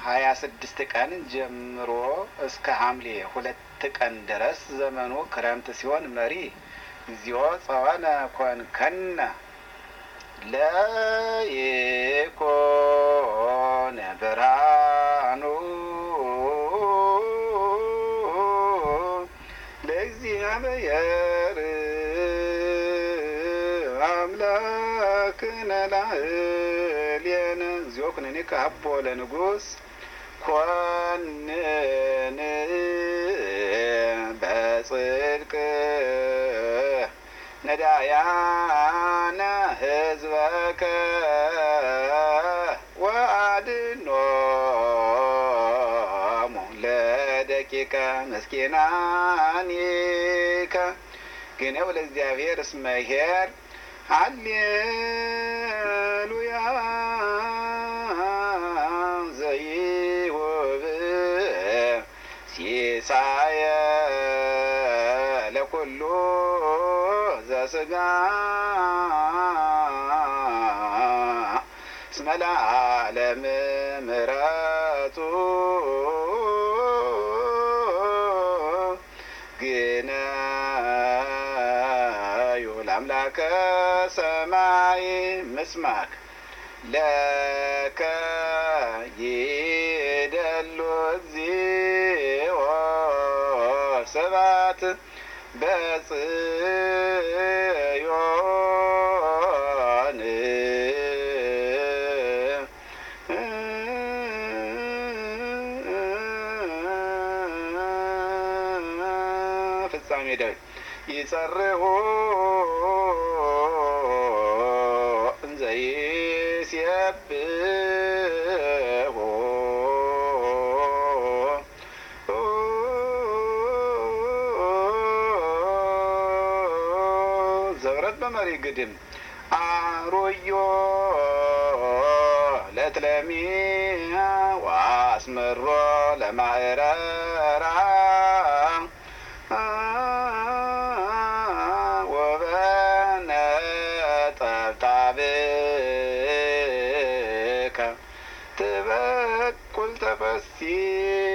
26 ቀን ጀምሮ እስከ ሐምሌ 2 ቀን ድረስ ዘመኑ ክረምት ሲሆን መሪ እግዚኦ ጸዋነ ኮንከነ ለይኮነ ብርሃኑ ለእግዚአብሔር አምላክነ ላዕሌነ እግዚኦ ኩነኔ ከሀቦ ለንጉሥ ኮንን በጽድቅ ነዳያነ ህዝበከ ወአድኅኖሙ ለደቂቀ ምስኪናኒከ ግነው ለእግዚአብሔር እስመ ኄር ሃሌሉያ ዘይሁብ ሲሳየ ለኩሉ ዘሥጋ እስመ ለዓለም ምሕረቱ ግነዩ ለአምላከ ሰማይ ምስማክ ለከ ይደሉ እግዚኦ ስብሐት በጽዮን ፍጻሜ ዳዊት ይጸርሁ እንዘ ይሴብሑ ዘብረት በመሪ ግድም አሮዮ ለትለሚ ወአስመሮ ለማዕረራ ወበነጠብጣብከ ትበቁል ተፈሲ